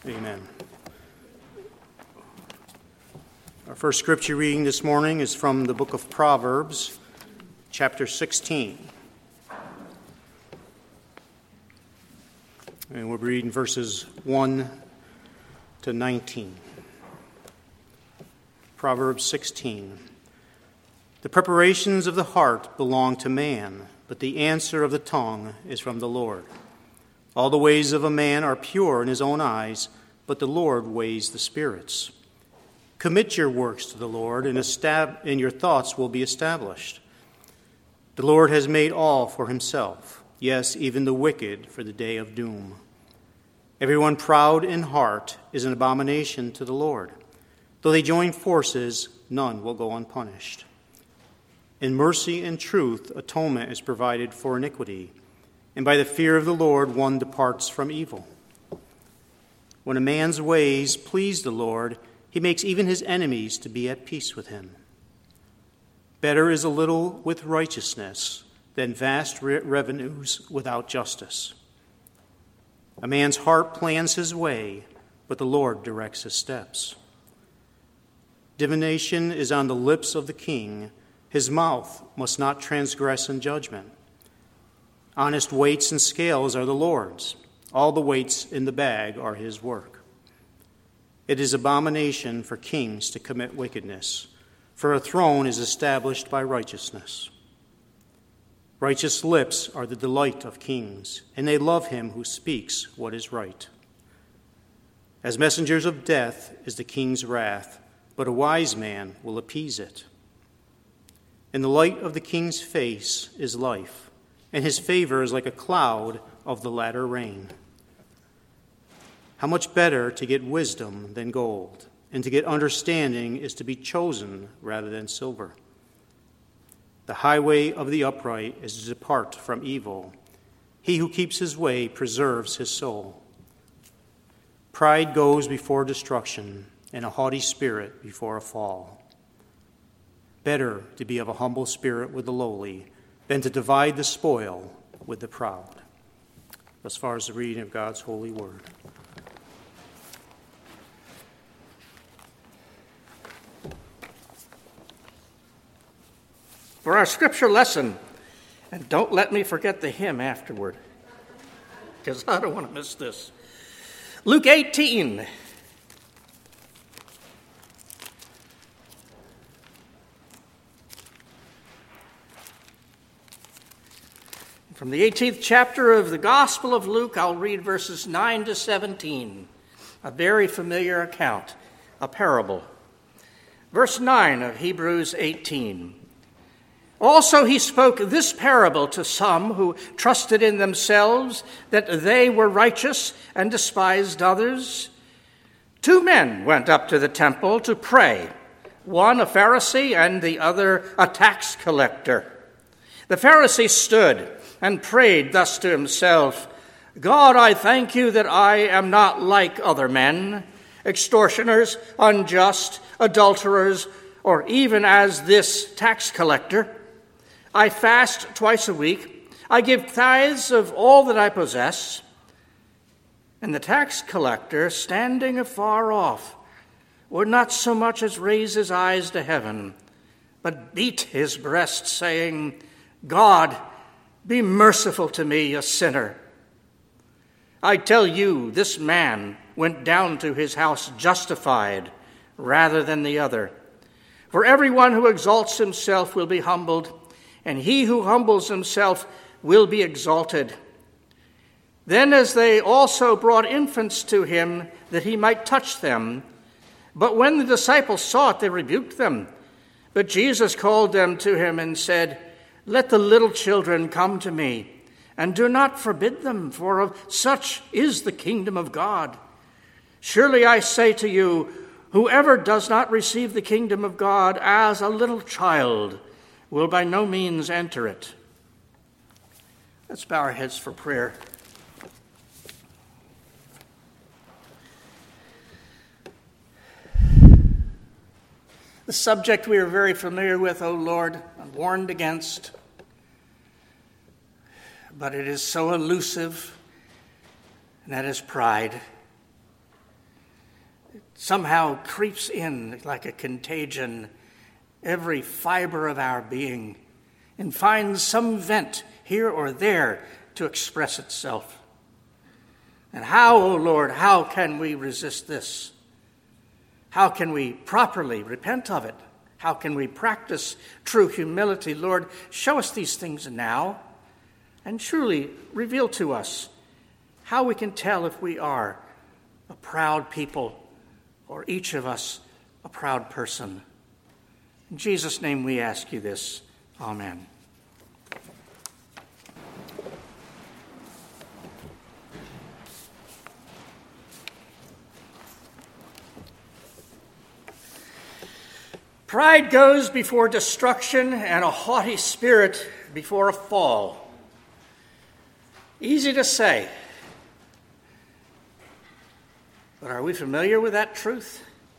Amen. Our first scripture reading this morning is from the book of Proverbs, chapter 16. And we'll be reading verses 1 to 19. Proverbs 16. The preparations of the heart belong to man, but the answer of the tongue is from the Lord. All the ways of a man are pure in his own eyes, but the Lord weighs the spirits. Commit your works to the Lord, and your thoughts will be established. The Lord has made all for himself, yes, even the wicked for the day of doom. Everyone proud in heart is an abomination to the Lord. Though they join forces, none will go unpunished. In mercy and truth, atonement is provided for iniquity, and by the fear of the Lord one departs from evil. When a man's ways please the Lord, he makes even his enemies to be at peace with him. Better is a little with righteousness than vast revenues without justice. A man's heart plans his way, but the Lord directs his steps. Divination is on the lips of the king. His mouth must not transgress in judgment. Honest weights and scales are the Lord's. All the weights in the bag are his work. It is abomination for kings to commit wickedness, for a throne is established by righteousness. Righteous lips are the delight of kings, and they love him who speaks what is right. As messengers of death is the king's wrath, but a wise man will appease it. In the light of the king's face is life, and his favor is like a cloud of the latter rain. How much better to get wisdom than gold, and to get understanding is to be chosen rather than silver. The highway of the upright is to depart from evil. He who keeps his way preserves his soul. Pride goes before destruction, and a haughty spirit before a fall. Better to be of a humble spirit with the lowly than to divide the spoil with the proud. As far as the reading of God's holy word. For our scripture lesson, and don't let me forget the hymn afterward, because I don't want to miss this. Luke 18. From the 18th chapter of the Gospel of Luke, I'll read verses 9 to 17, a very familiar account, a parable. Verse 9 of Hebrews 18. Also he spoke this parable to some who trusted in themselves that they were righteous and despised others. 2 men went up to the temple to pray, one a Pharisee and the other a tax collector. The Pharisee stood and prayed thus to himself, God, I thank you that I am not like other men, extortioners, unjust, adulterers, or even as this tax collector. I fast twice a week. I give tithes of all that I possess. And the tax collector, standing afar off, would not so much as raise his eyes to heaven, but beat his breast, saying, God, be merciful to me, a sinner. I tell you, this man went down to his house justified rather than the other. For everyone who exalts himself will be humbled, and he who humbles himself will be exalted. Then as they also brought infants to him that he might touch them, but when the disciples saw it, they rebuked them. But Jesus called them to him and said, Let the little children come to me, and do not forbid them, for of such is the kingdom of God. Surely I say to you, whoever does not receive the kingdom of God as a little child will by no means enter it. Let's bow our heads for prayer. The subject we are very familiar with, O Lord, and warned against, but it is so elusive, and that is pride. somehow creeps in like a contagion every fiber of our being and finds some vent here or there to express itself. And how, O Lord, how can we resist this? How can we properly repent of it? How can we practice true humility? Lord, show us these things now and truly reveal to us how we can tell if we are a proud people or each of us a proud person. In Jesus' name we ask you this. Amen. Pride goes before destruction, and a haughty spirit before a fall. Easy to say, but are we familiar with that truth?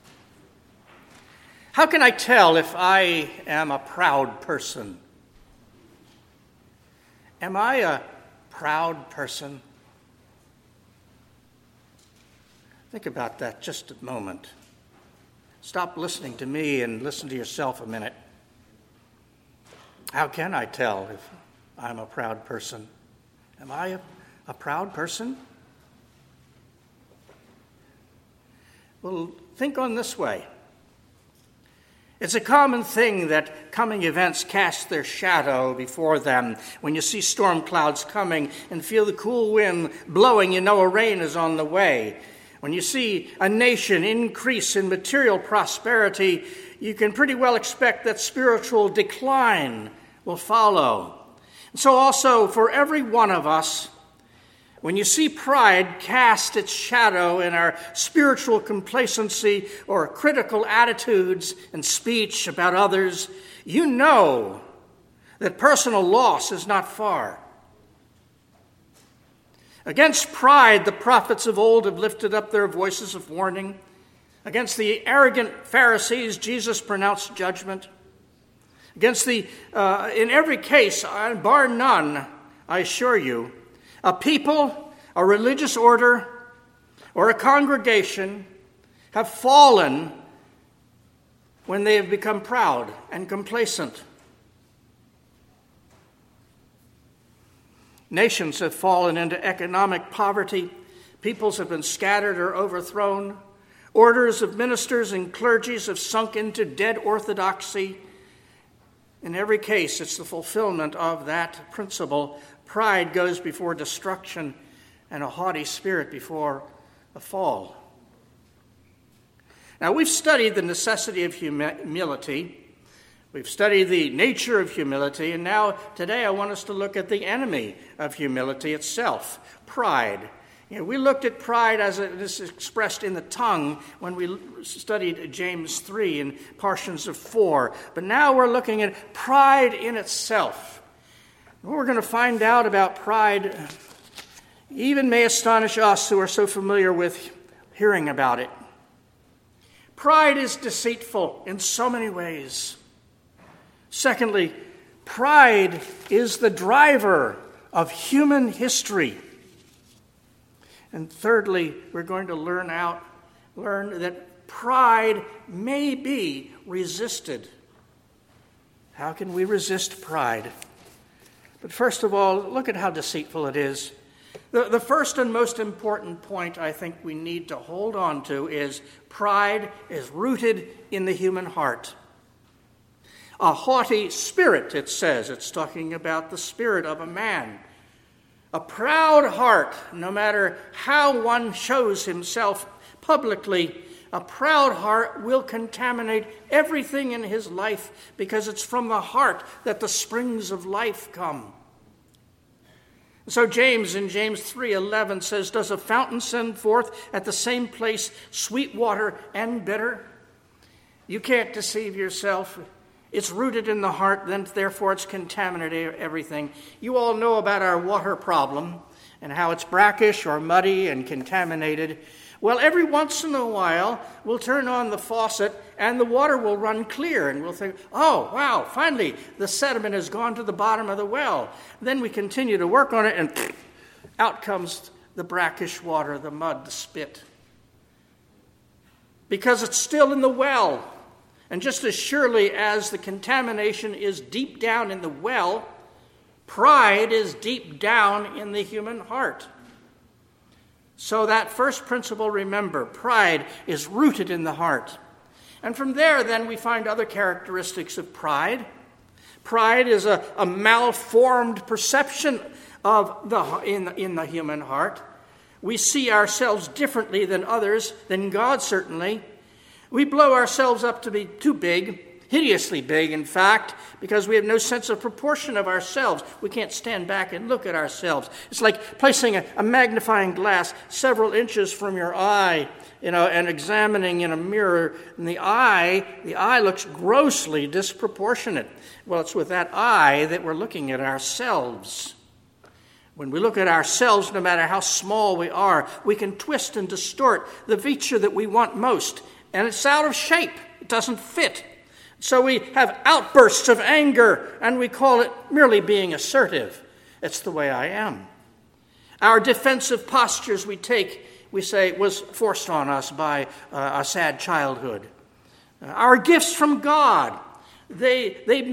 How can I tell if I am a proud person? Am I a proud person? Think about that just a moment. Stop listening to me and listen to yourself a minute. How can I tell if I'm a proud person? Am I a proud person? Well, think on this way. It's a common thing that coming events cast their shadow before them. When you see storm clouds coming and feel the cool wind blowing, you know a rain is on the way. When you see a nation increase in material prosperity, you can pretty well expect that spiritual decline will follow. And so also for every one of us, when you see pride cast its shadow in our spiritual complacency or critical attitudes and speech about others, you know that personal loss is not far. Against pride, the prophets of old have lifted up their voices of warning. Against the arrogant Pharisees, Jesus pronounced judgment. Against in every case, bar none, I assure you, a people, a religious order, or a congregation have fallen when they have become proud and complacent. Nations have fallen into economic poverty. Peoples have been scattered or overthrown. Orders of ministers and clergies have sunk into dead orthodoxy. In every case, it's the fulfillment of that principle. Pride goes before destruction, and a haughty spirit before a fall. Now, we've studied the necessity of humility. We've studied the nature of humility, and now today I want us to look at the enemy of humility itself, pride. We looked at pride as it is expressed in the tongue when we studied James 3 and portions of 4, but now we're looking at pride in itself. What we're going to find out about pride even may astonish us who are so familiar with hearing about it. Pride is deceitful in so many ways. Secondly, pride is the driver of human history. And thirdly, we're going to learn that pride may be resisted. How can we resist pride? But first of all, look at how deceitful it is. The first and most important point I think we need to hold on to is pride is rooted in the human heart. A haughty spirit, it says. It's talking about the spirit of a man. A proud heart, no matter how one shows himself publicly, a proud heart will contaminate everything in his life because it's from the heart that the springs of life come. So James in James 3:11 says, "Does a fountain send forth at the same place sweet water and bitter?" You can't deceive yourself. It's rooted in the heart, then therefore it's contaminated everything. You all know about our water problem and how it's brackish or muddy and contaminated. Well, every once in a while, we'll turn on the faucet and the water will run clear, and we'll think, oh, wow, finally, the sediment has gone to the bottom of the well. Then we continue to work on it, and out comes the brackish water, the mud, the spit. because it's still in the well. And just as surely as the contamination is deep down in the well, pride is deep down in the human heart. So that first principle, remember, pride is rooted in the heart. And from there, then, we find other characteristics of pride. Pride is a malformed perception of in the human heart. We see ourselves differently than others, than God certainly. We blow ourselves up to be too big, hideously big, in fact, because we have no sense of proportion of ourselves. We can't stand back and look at ourselves. It's like placing a magnifying glass several inches from your eye, and examining in a mirror. And the eye looks grossly disproportionate. Well, it's with that eye that we're looking at ourselves. When we look at ourselves, no matter how small we are, we can twist and distort the feature that we want most. And it's out of shape. It doesn't fit. So we have outbursts of anger, and we call it merely being assertive. It's the way I am. Our defensive postures we say, was forced on us by a sad childhood. Our gifts from God, we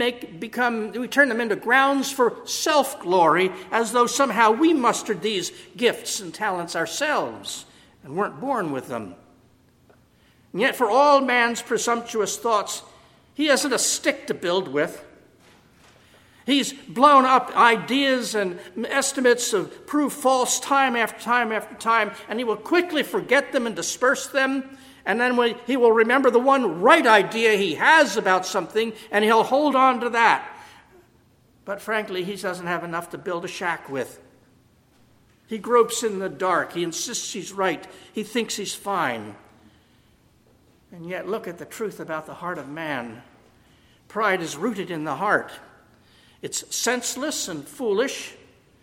turn them into grounds for self-glory, as though somehow we mustered these gifts and talents ourselves and weren't born with them. And yet for all man's presumptuous thoughts, he hasn't a stick to build with. He's blown up ideas and estimates of prove false time after time after time, and he will quickly forget them and disperse them. And then he will remember the one right idea he has about something, and he'll hold on to that. But frankly, he doesn't have enough to build a shack with. He gropes in the dark. He insists he's right. He thinks he's fine. And yet, look at the truth about the heart of man. Pride is rooted in the heart. It's senseless and foolish.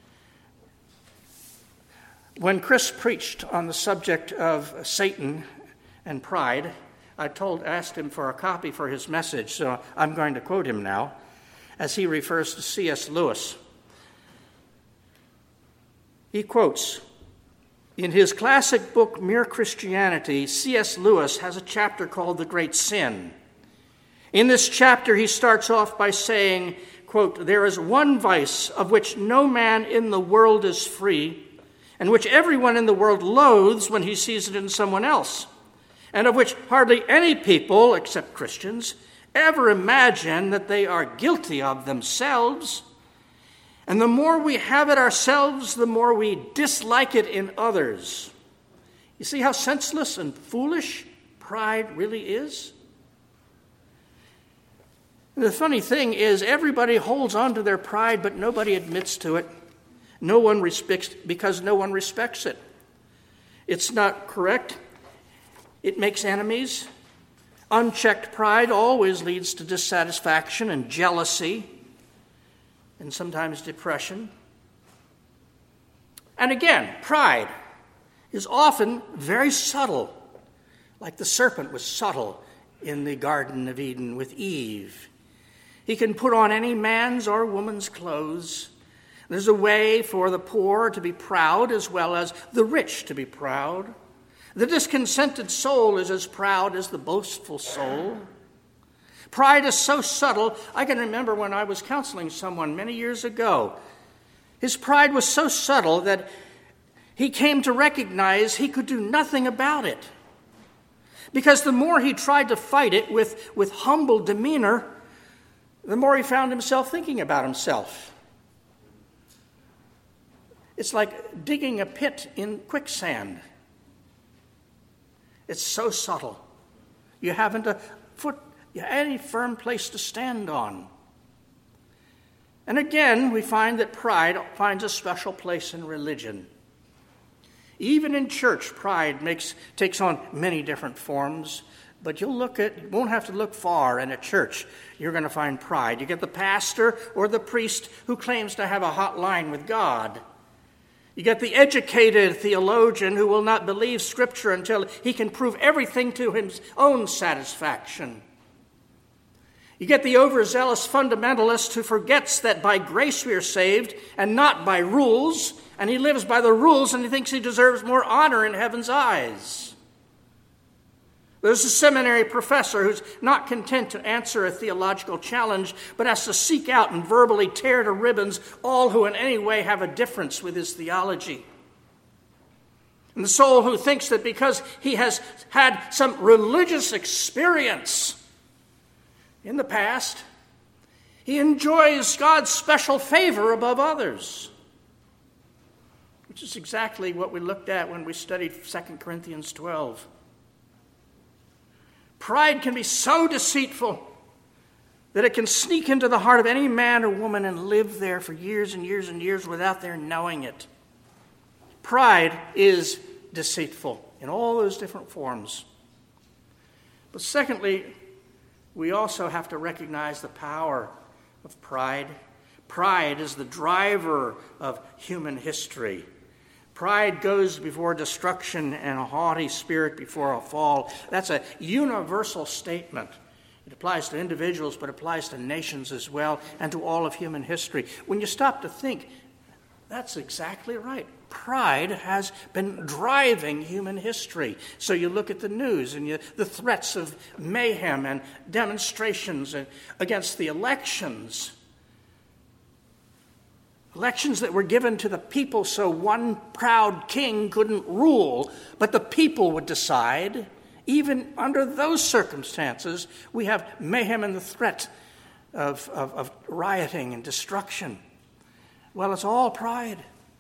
When Chris preached on the subject of Satan and pride, I asked him for a copy for his message, so I'm going to quote him now, as he refers to C.S. Lewis. He quotes, in his classic book, Mere Christianity, C.S. Lewis has a chapter called The Great Sin. In this chapter, he starts off by saying, quote, there is one vice of which no man in the world is free, and which everyone in the world loathes when he sees it in someone else, and of which hardly any people, except Christians, ever imagine that they are guilty of themselves. And the more we have it ourselves, the more we dislike it in others. You see how senseless and foolish pride really is? The funny thing is, everybody holds on to their pride, but nobody admits to it. No one respects, because no one respects it. It's not correct. It makes enemies. Unchecked pride always leads to dissatisfaction and jealousy, and sometimes depression. And again, pride is often very subtle, like the serpent was subtle in the Garden of Eden with Eve. He can put on any man's or woman's clothes. There's a way for the poor to be proud as well as the rich to be proud. The discontented soul is as proud as the boastful soul. Pride is so subtle. I can remember when I was counseling someone many years ago. His pride was so subtle that he came to recognize he could do nothing about it. Because the more he tried to fight it with humble demeanor, the more he found himself thinking about himself. It's like digging a pit in quicksand. It's so subtle. You haven't any firm place to stand on. And again, we find that pride finds a special place in religion. Even in church, pride takes on many different forms. But you won't have to look far in a church. You're going to find pride. You get the pastor or the priest who claims to have a hot line with God. You get the educated theologian who will not believe Scripture until he can prove everything to his own satisfaction. You get the overzealous fundamentalist who forgets that by grace we are saved and not by rules, and he lives by the rules and he thinks he deserves more honor in heaven's eyes. There's a seminary professor who's not content to answer a theological challenge, but has to seek out and verbally tear to ribbons all who in any way have a difference with his theology. And the soul who thinks that because he has had some religious experience in the past, he enjoys God's special favor above others, which is exactly what we looked at when we studied 2 Corinthians 12. Pride can be so deceitful that it can sneak into the heart of any man or woman and live there for years and years and years without their knowing it. Pride is deceitful in all those different forms. But secondly, we also have to recognize the power of pride. Pride is the driver of human history. Pride goes before destruction and a haughty spirit before a fall. That's a universal statement. It applies to individuals, but applies to nations as well, and to all of human history. When you stop to think, that's exactly right. Pride has been driving human history. So you look at the news and the threats of mayhem and demonstrations against the elections. Elections that were given to the people so one proud king couldn't rule, but the people would decide. Even under those circumstances, we have mayhem and the threat of rioting and destruction. Well, it's all pride.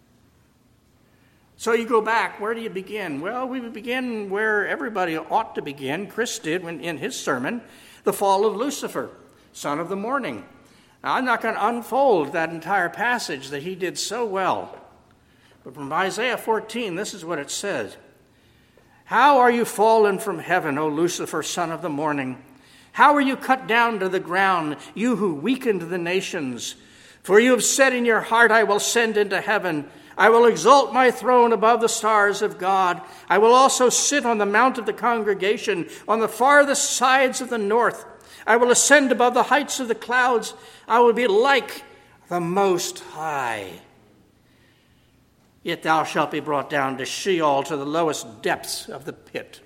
So you go back, where do you begin? Well, we begin where everybody ought to begin. Chris did in his sermon, the fall of Lucifer, son of the morning. Now, I'm not going to unfold that entire passage that he did so well. But from Isaiah 14, this is what it says. How are you fallen from heaven, O Lucifer, son of the morning? How are you cut down to the ground, you who weakened the nations? For you have said in your heart, I will ascend into heaven. I will exalt my throne above the stars of God. I will also sit on the mount of the congregation, on the farthest sides of the north. I will ascend above the heights of the clouds. I will be like the Most High. Yet thou shalt be brought down to Sheol, to the lowest depths of the pit.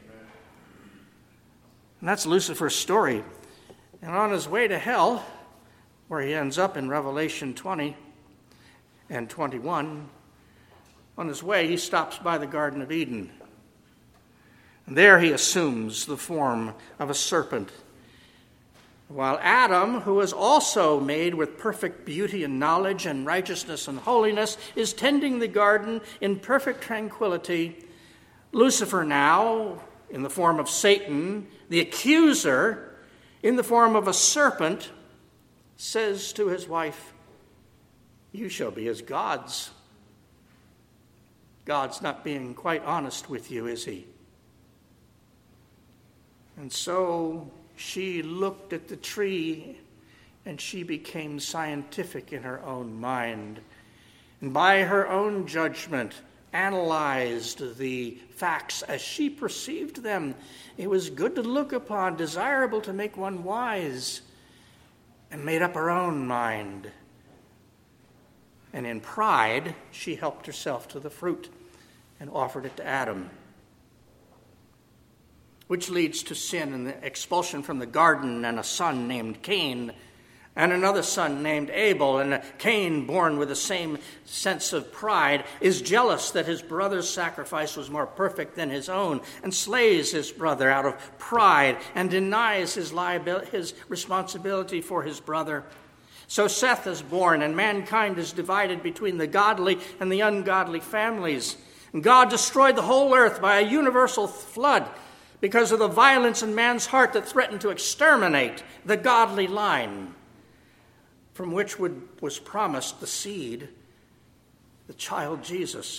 And that's Lucifer's story. And on his way to hell, where he ends up in Revelation 20 and 21, on his way he stops by the Garden of Eden. And there he assumes the form of a serpent. While Adam, who is also made with perfect beauty and knowledge and righteousness and holiness, is tending the garden in perfect tranquility, Lucifer now, in the form of Satan, the accuser, in the form of a serpent, says to his wife, you shall be as gods. God's not being quite honest with you, is he? And so she looked at the tree and she became scientific in her own mind. And by her own judgment, analyzed the facts as she perceived them. It was good to look upon, desirable to make one wise, and made up her own mind. And in pride, she helped herself to the fruit and offered it to Adam, which leads to sin and the expulsion from the garden and a son named Cain and another son named Abel. And Cain, born with the same sense of pride, is jealous that his brother's sacrifice was more perfect than his own and slays his brother out of pride and denies his responsibility for his brother. So Seth is born, and mankind is divided between the godly and the ungodly families. And God destroyed the whole earth by a universal flood because of the violence in man's heart that threatened to exterminate the godly line, from which was promised the seed, the child Jesus.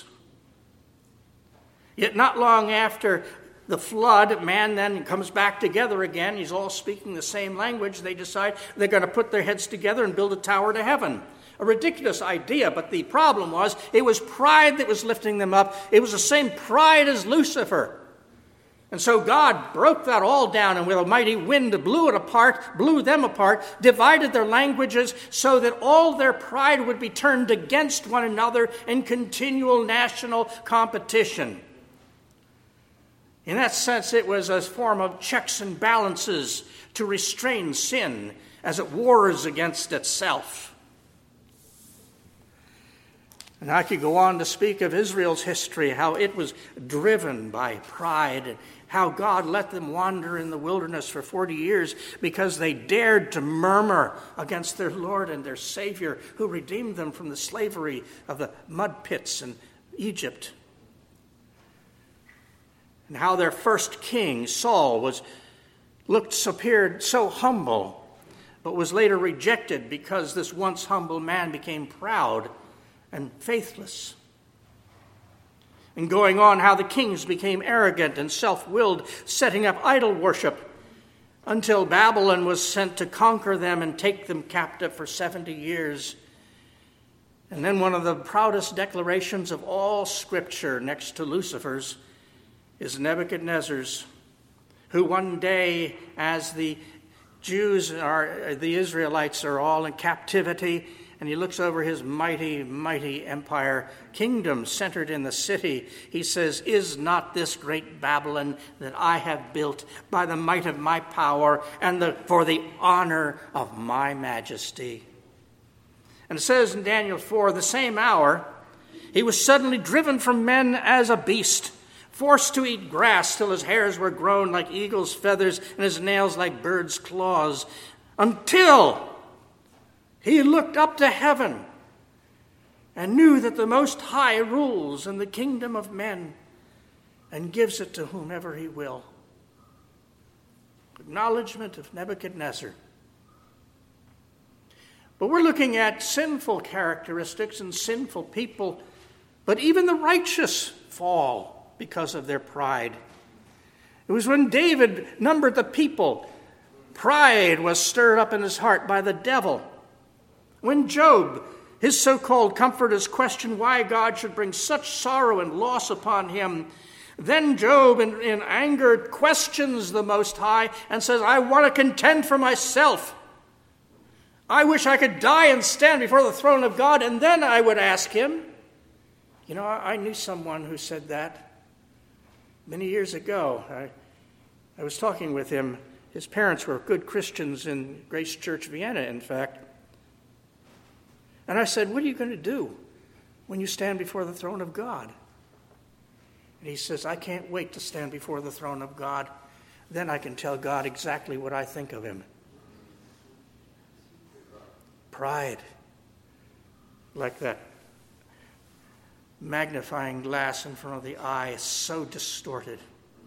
Yet not long after the flood, man then comes back together again. He's all speaking the same language. They decide they're going to put their heads together and build a tower to heaven. A ridiculous idea, but the problem was it was pride that was lifting them up. It was the same pride as Lucifer. And so God broke that all down, and with a mighty wind blew them apart, divided their languages so that all their pride would be turned against one another in continual national competition. In that sense, it was a form of checks and balances to restrain sin as it wars against itself. And I could go on to speak of Israel's history, how it was driven by pride, and how God let them wander in the wilderness for 40 years because they dared to murmur against their Lord and their Savior, who redeemed them from the slavery of the mud pits in Egypt. And how their first king, Saul, appeared so humble, but was later rejected because this once humble man became proud and faithless. And going on, how the kings became arrogant and self-willed, setting up idol worship, until Babylon was sent to conquer them and take them captive for 70 years. And then one of the proudest declarations of all Scripture, next to Lucifer's, is Nebuchadnezzar's, who one day, as the Israelites are all in captivity, and he looks over his mighty, mighty empire, kingdom centered in the city, he says, "Is not this great Babylon that I have built by the might of my power and for the honor of my majesty?" And it says in Daniel 4, the same hour, he was suddenly driven from men as a beast, forced to eat grass till his hairs were grown like eagle's feathers and his nails like birds' claws, until he looked up to heaven and knew that the Most High rules in the kingdom of men and gives it to whomever he will. Acknowledgement of Nebuchadnezzar. But we're looking at sinful characteristics and sinful people, but even the righteous fall because of their pride. It was when David numbered the people, pride was stirred up in his heart by the devil. When Job, his so-called comforters, questioned why God should bring such sorrow and loss upon him, then Job, in anger, questions the Most High and says, "I want to contend for myself. I wish I could die and stand before the throne of God, and then I would ask him." You know, I knew someone who said that many years ago. I was talking with him. His parents were good Christians in Grace Church, Vienna, in fact. And I said, "What are you going to do when you stand before the throne of God?" And he says, "I can't wait to stand before the throne of God. Then I can tell God exactly what I think of him." Pride, like that magnifying glass in front of the eye, is so distorted.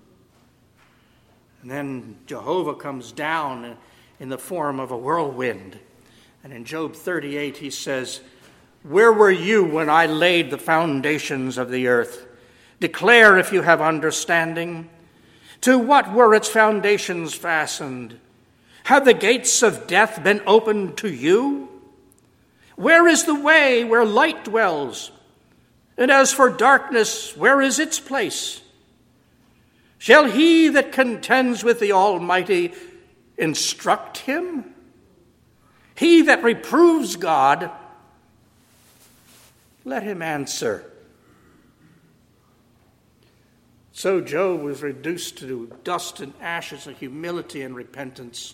And then Jehovah comes down in the form of a whirlwind. And in Job 38 he says, "Where were you when I laid the foundations of the earth? Declare if you have understanding. To what were its foundations fastened? Have the gates of death been opened to you? Where is the way where light dwells? And as for darkness, where is its place? Shall he that contends with the Almighty instruct him? He that reproves God, let him answer." So Job was reduced to dust and ashes of humility and repentance.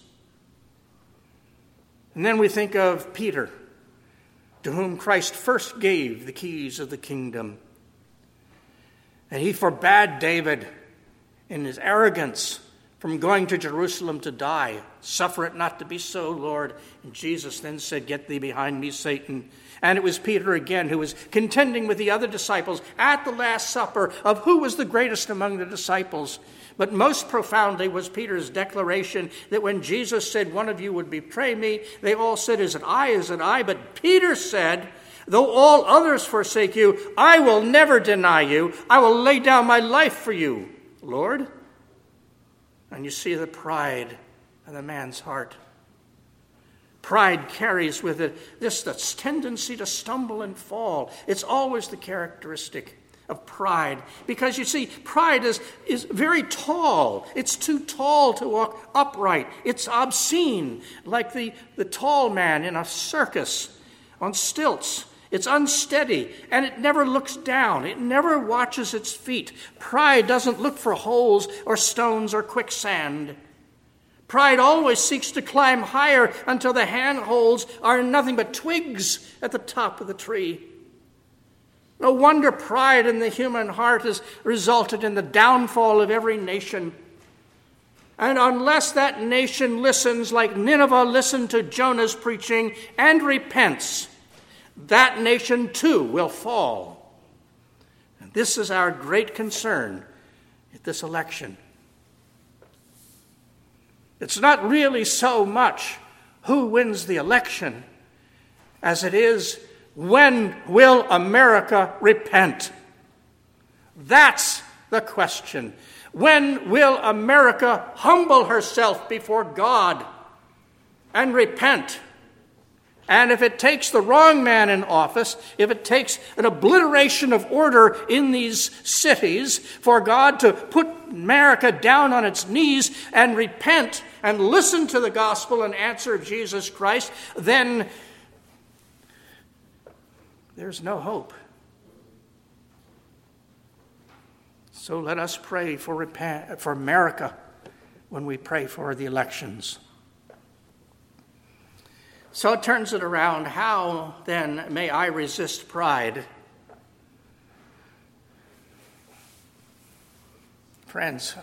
And then we think of Peter, to whom Christ first gave the keys of the kingdom. And he forbade David, in his arrogance, from going to Jerusalem to die. "Suffer it not to be so, Lord." And Jesus then said, "Get thee behind me, Satan." And it was Peter again who was contending with the other disciples at the Last Supper of who was the greatest among the disciples. But most profoundly was Peter's declaration that when Jesus said, "One of you would betray me," they all said, "Is it I? Is it I?" But Peter said, "Though all others forsake you, I will never deny you. I will lay down my life for you, Lord." And you see the pride in the man's heart. Pride carries with it this tendency to stumble and fall. It's always the characteristic of pride. Because you see, pride is very tall. It's too tall to walk upright. It's obscene, like the tall man in a circus on stilts. It's unsteady, and it never looks down. It never watches its feet. Pride doesn't look for holes or stones or quicksand. Pride always seeks to climb higher until the handholds are nothing but twigs at the top of the tree. No wonder pride in the human heart has resulted in the downfall of every nation. And unless that nation listens like Nineveh listened to Jonah's preaching and repents, that nation too will fall. And this is our great concern at this election. It's not really so much who wins the election as it is, when will America repent? That's the question. When will America humble herself before God and repent? And if it takes the wrong man in office, if it takes an obliteration of order in these cities for God to put America down on its knees and repent and listen to the gospel and answer Jesus Christ, then there's no hope. So let us pray for America when we pray for the elections. So it turns it around. How then may I resist pride? Friends,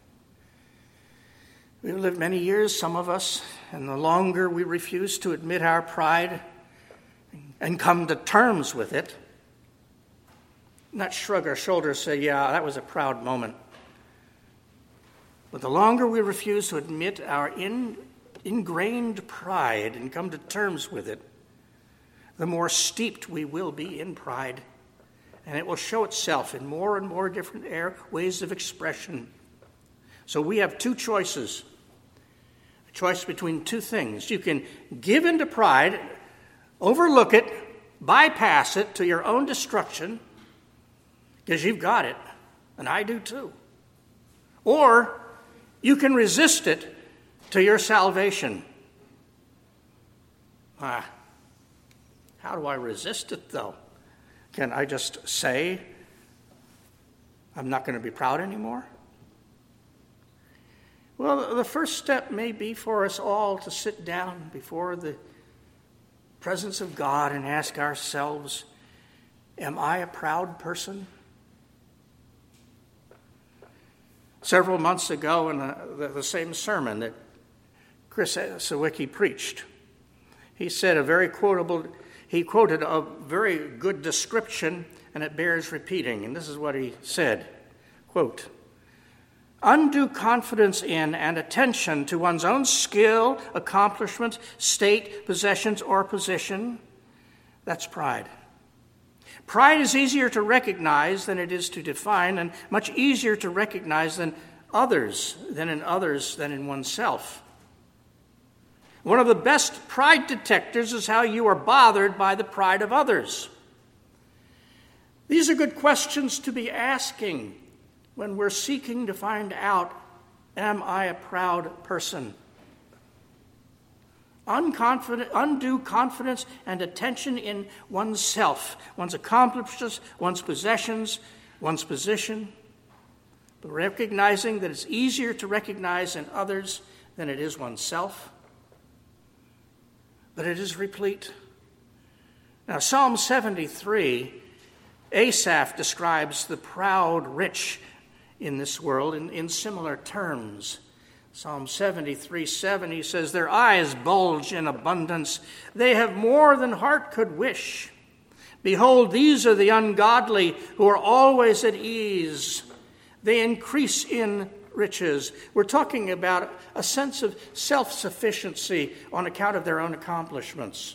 we've lived many years, some of us, and the longer we refuse to admit our pride and come to terms with it, not shrug our shoulders, say, yeah, that was a proud moment. But the longer we refuse to admit our ingrained pride and come to terms with it, the more steeped we will be in pride. And it will show itself in more and more different ways of expression. So we have two choices. A choice between two things. You can give in to pride, overlook it, bypass it to your own destruction, because you've got it, and I do too. Or you can resist it to your salvation. How do I resist it, though? Can I just say, I'm not going to be proud anymore? Well, the first step may be for us all to sit down before the presence of God and ask ourselves, am I a proud person? Several months ago in the same sermon that Chris Sawicki preached, he said he quoted a very good description, and it bears repeating, and this is what he said, quote, undue confidence in and attention to one's own skill, accomplishment, state, possessions, or position, that's pride. Pride is easier to recognize than it is to define, and much easier to recognize than in oneself. One of the best pride detectors is how you are bothered by the pride of others. These are good questions to be asking when we're seeking to find out, am I a proud person? Undue confidence and attention in oneself, one's accomplishments, one's possessions, one's position, but recognizing that it's easier to recognize in others than it is oneself. But it is replete. Now, Psalm 73, Asaph describes the proud rich in this world in similar terms. Psalm 73:7, he says, their eyes bulge in abundance. They have more than heart could wish. Behold, these are the ungodly who are always at ease. They increase in riches. We're talking about a sense of self-sufficiency on account of their own accomplishments.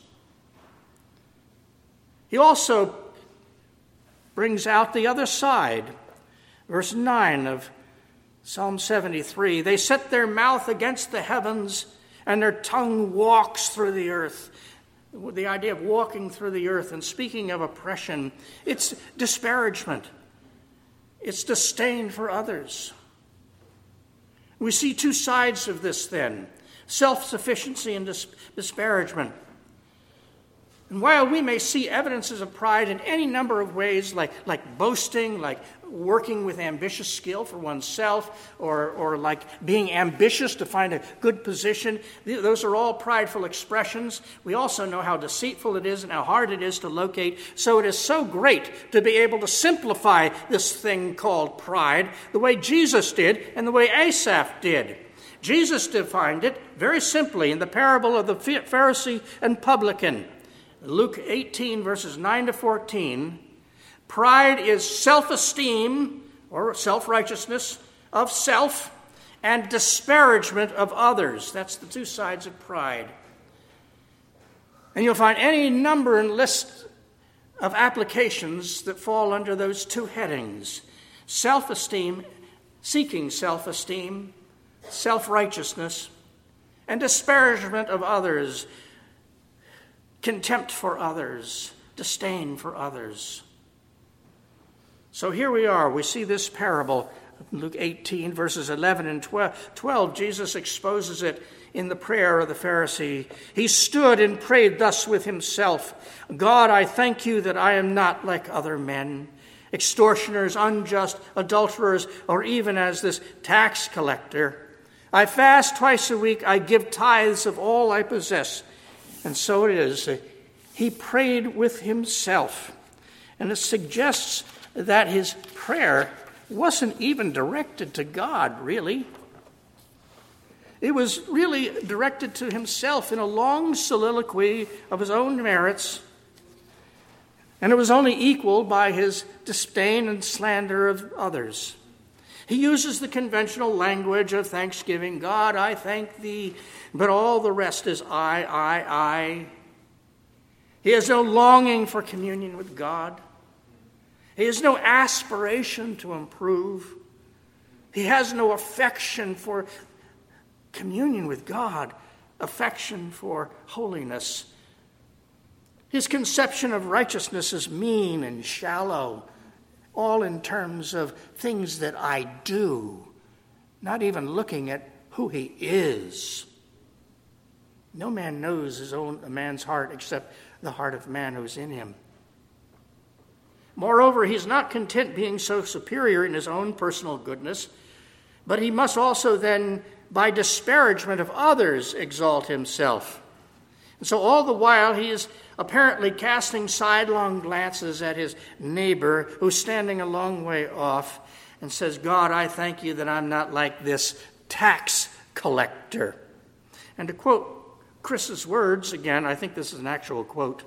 He also brings out the other side. Verse 9 of Psalm 73, they set their mouth against the heavens, and their tongue walks through the earth. The idea of walking through the earth and speaking of oppression, it's disparagement. It's disdain for others. We see two sides of this then, self-sufficiency and disparagement. And while we may see evidences of pride in any number of ways, like boasting, like working with ambitious skill for oneself, or like being ambitious to find a good position, those are all prideful expressions. We also know how deceitful it is and how hard it is to locate. So it is so great to be able to simplify this thing called pride the way Jesus did and the way Asaph did. Jesus defined it very simply in the parable of the Pharisee and publican. Luke 18, verses 9 to 14, pride is self-esteem or self-righteousness of self and disparagement of others. That's the two sides of pride. And you'll find any number and list of applications that fall under those two headings: self-esteem, seeking self-esteem, self-righteousness, and disparagement of others, contempt for others, disdain for others. So here we are. We see this parable, Luke 18, verses 11 and 12. Jesus exposes it in the prayer of the Pharisee. He stood and prayed thus with himself: God, I thank you that I am not like other men, extortioners, unjust, adulterers, or even as this tax collector. I fast twice a week. I give tithes of all I possess. And so it is. He prayed with himself. And it suggests that his prayer wasn't even directed to God, really. It was really directed to himself in a long soliloquy of his own merits. And it was only equaled by his disdain and slander of others. He uses the conventional language of thanksgiving. God, I thank thee. But all the rest is I. He has no longing for communion with God. He has no aspiration to improve. He has no affection for communion with God, affection for holiness. His conception of righteousness is mean and shallow, all in terms of things that I do, not even looking at who he is. No man knows a man's heart except the heart of man who's in him. Moreover, he's not content being so superior in his own personal goodness, but he must also then, by disparagement of others, exalt himself. And so all the while he is apparently casting sidelong glances at his neighbor who's standing a long way off and says, God, I thank you that I'm not like this tax collector. And to quote Chris's words, again, I think this is an actual quote,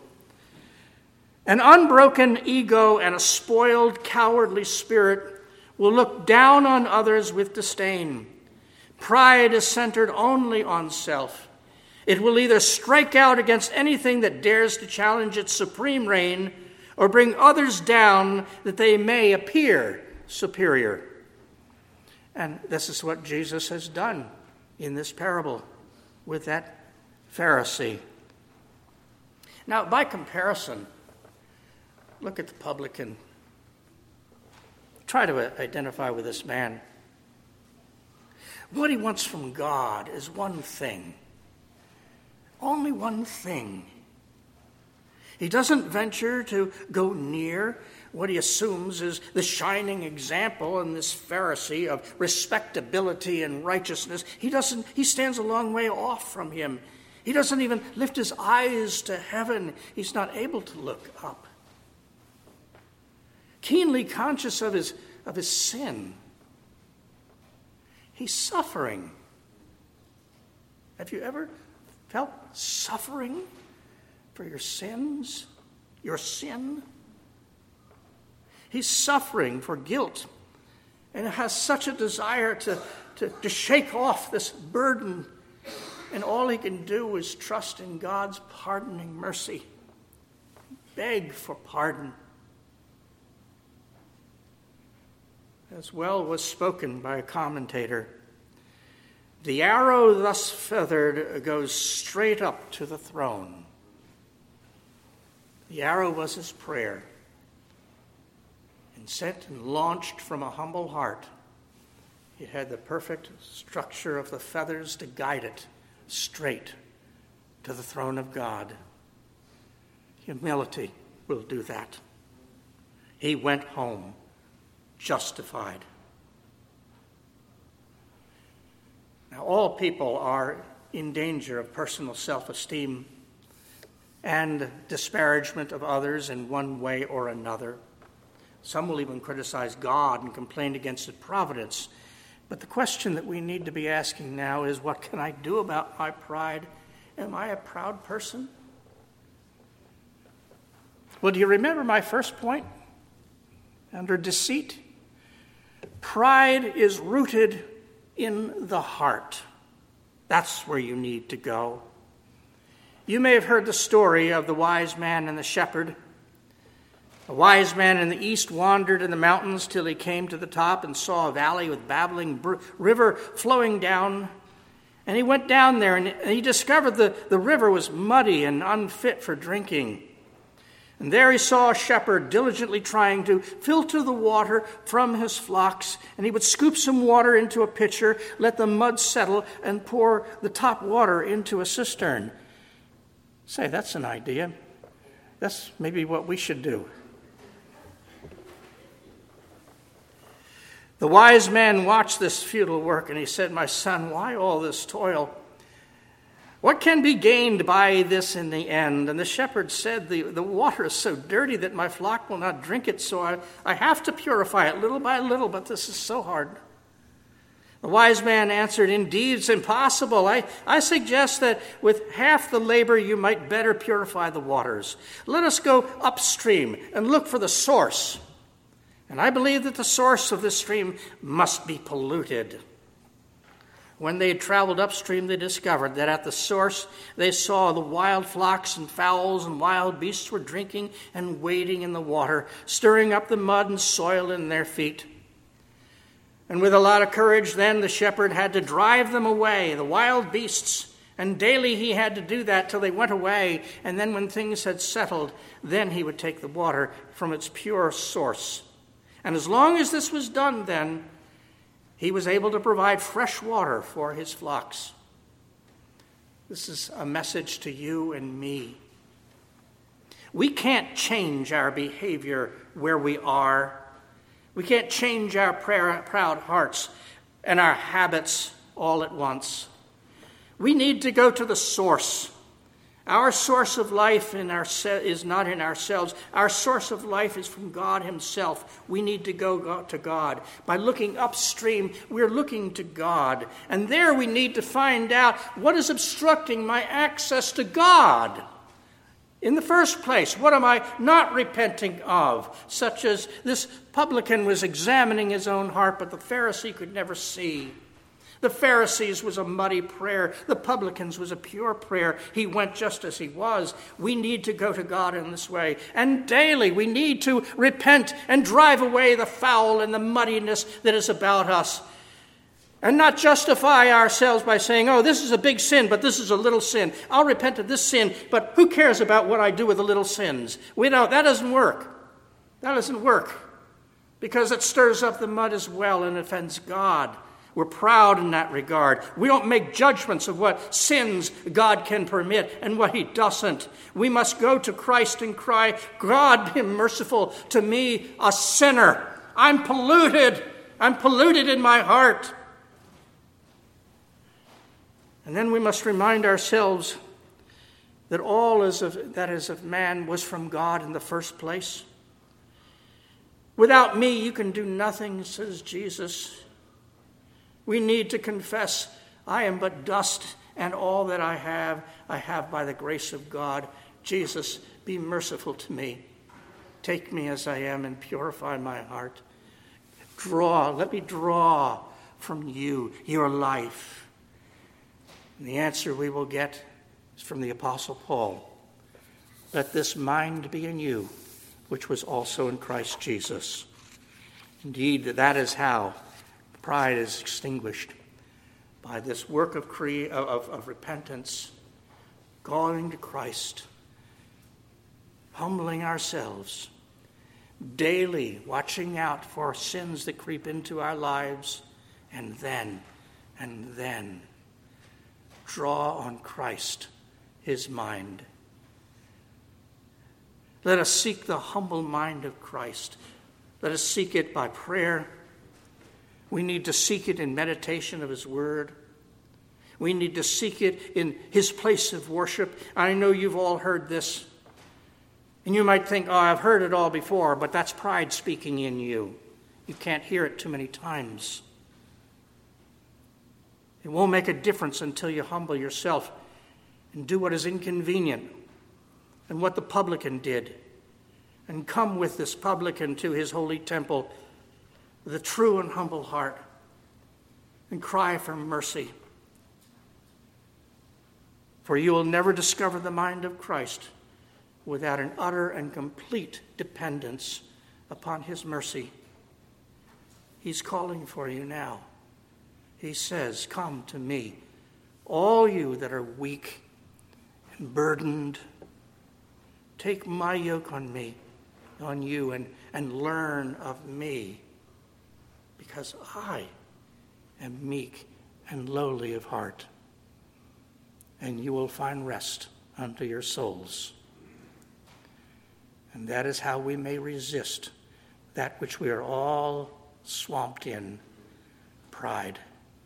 an unbroken ego and a spoiled, cowardly spirit will look down on others with disdain. Pride is centered only on self. It will either strike out against anything that dares to challenge its supreme reign or bring others down that they may appear superior. And this is what Jesus has done in this parable with that Pharisee. Now, by comparison, look at the publican. Try to identify with this man. What he wants from God is one thing. Only one thing. He doesn't venture to go near what he assumes is the shining example in this Pharisee of respectability and righteousness. He stands a long way off from him. He doesn't even lift his eyes to heaven. He's not able to look up. Keenly conscious of his sin, he's suffering. Have you ever felt suffering for your sins, your sin? He's suffering for guilt and has such a desire to shake off this burden. And all he can do is trust in God's pardoning mercy, beg for pardon. As well was spoken by a commentator, the arrow thus feathered goes straight up to the throne. The arrow was his prayer, and sent and launched from a humble heart. It had the perfect structure of the feathers to guide it straight to the throne of God. Humility will do that. He went home justified. Now, all people are in danger of personal self-esteem and disparagement of others in one way or another. Some will even criticize God and complain against His providence. But the question that we need to be asking now is, what can I do about my pride? Am I a proud person? Well, do you remember my first point? Under deceit, pride is rooted in the heart. That's where you need to go. You may have heard the story of the wise man and the shepherd. A wise man in the east wandered in the mountains till he came to the top and saw a valley with babbling river flowing down. And he went down there and he discovered the river was muddy and unfit for drinking. And there he saw a shepherd diligently trying to filter the water from his flocks. And he would scoop some water into a pitcher, let the mud settle, and pour the top water into a cistern. Say, that's an idea. That's maybe what we should do. The wise man watched this futile work, and he said, "My son, why all this toil? What can be gained by this in the end?" And the shepherd said, the water is so dirty that my flock will not drink it, so I have to purify it little by little, but this is so hard. The wise man answered, "Indeed, it's impossible. I suggest that with half the labor you might better purify the waters. Let us go upstream and look for the source. And I believe that the source of this stream must be polluted." When they had traveled upstream, they discovered that at the source they saw the wild flocks and fowls and wild beasts were drinking and wading in the water, stirring up the mud and soil in their feet. And with a lot of courage, then the shepherd had to drive them away, the wild beasts. And daily he had to do that till they went away. And then when things had settled, then he would take the water from its pure source. And as long as this was done, then he was able to provide fresh water for his flocks. This is a message to you and me. We can't change our behavior where we are. We can't change our proud hearts and our habits all at once. We need to go to the source. Our source of life is not in ourselves. Our source of life is from God Himself. We need to go to God. By looking upstream, we're looking to God. And there we need to find out what is obstructing my access to God. In the first place, what am I not repenting of? Such as this publican was examining his own heart, but the Pharisee could never see. The Pharisees was a muddy prayer. The publicans was a pure prayer. He went just as he was. We need to go to God in this way. And daily we need to repent and drive away the foul and the muddiness that is about us. And not justify ourselves by saying, "Oh, this is a big sin, but this is a little sin. I'll repent of this sin, but who cares about what I do with the little sins?" That doesn't work. That doesn't work. Because it stirs up the mud as well and offends God. We're proud in that regard. We don't make judgments of what sins God can permit and what He doesn't. We must go to Christ and cry, "God, be merciful to me, a sinner. I'm polluted. I'm polluted in my heart." And then we must remind ourselves that all that is of man was from God in the first place. "Without me, you can do nothing," says Jesus. We need to confess, "I am but dust, and all that I have by the grace of God. Jesus, be merciful to me. Take me as I am and purify my heart. Let me draw from you your life." And the answer we will get is from the Apostle Paul. "Let this mind be in you, which was also in Christ Jesus." Indeed, that is how pride is extinguished, by this work of repentance, going to Christ, humbling ourselves, daily watching out for sins that creep into our lives, and then draw on Christ, His mind. Let us seek the humble mind of Christ. Let us seek it by prayer. We need to seek it in meditation of his word. We need to seek it in his place of worship. I know you've all heard this. And you might think, I've heard it all before, but that's pride speaking in you. You can't hear it too many times. It won't make a difference until you humble yourself and do what is inconvenient and what the publican did, and come with this publican to his holy temple with a true and humble heart and cry for mercy. For you will never discover the mind of Christ without an utter and complete dependence upon his mercy. He's calling for you now. He says, come to me, all you that are weak and burdened. Take my yoke on you, and learn of me, because I am meek and lowly of heart, and you will find rest unto your souls. And that is how we may resist that which we are all swamped in, pride.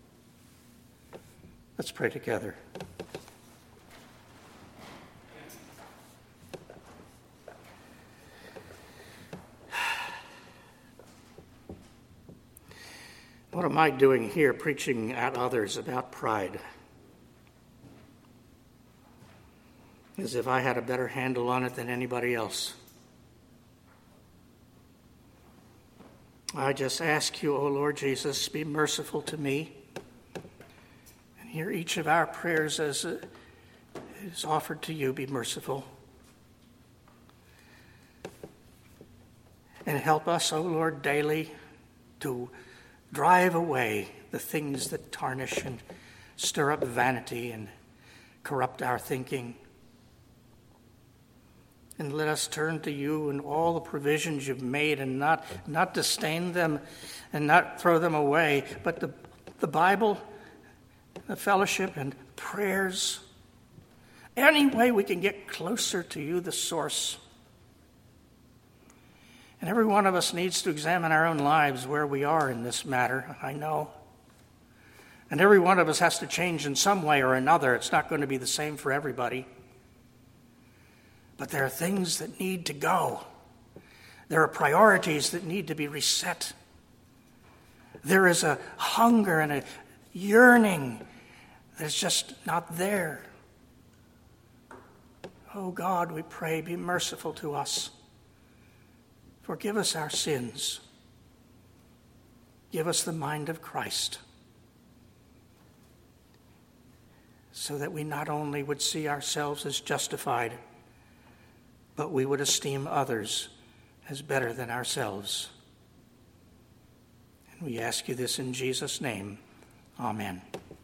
Let's pray together. What am I doing here preaching at others about pride? As if I had a better handle on it than anybody else. I just ask you, O Lord Jesus, be merciful to me and hear each of our prayers as it is offered to you. Be merciful. And help us, O Lord, daily to drive away the things that tarnish and stir up vanity and corrupt our thinking. And let us turn to you and all the provisions you've made, and not disdain them and not throw them away, but the Bible, the fellowship and prayers. Any way we can get closer to you, the source. And every one of us needs to examine our own lives where we are in this matter, I know. And every one of us has to change in some way or another. It's not going to be the same for everybody. But there are things that need to go. There are priorities that need to be reset. There is a hunger and a yearning that's just not there. Oh God, we pray, be merciful to us. Forgive us our sins. Give us the mind of Christ, so that we not only would see ourselves as justified, but we would esteem others as better than ourselves. And we ask you this in Jesus' name. Amen.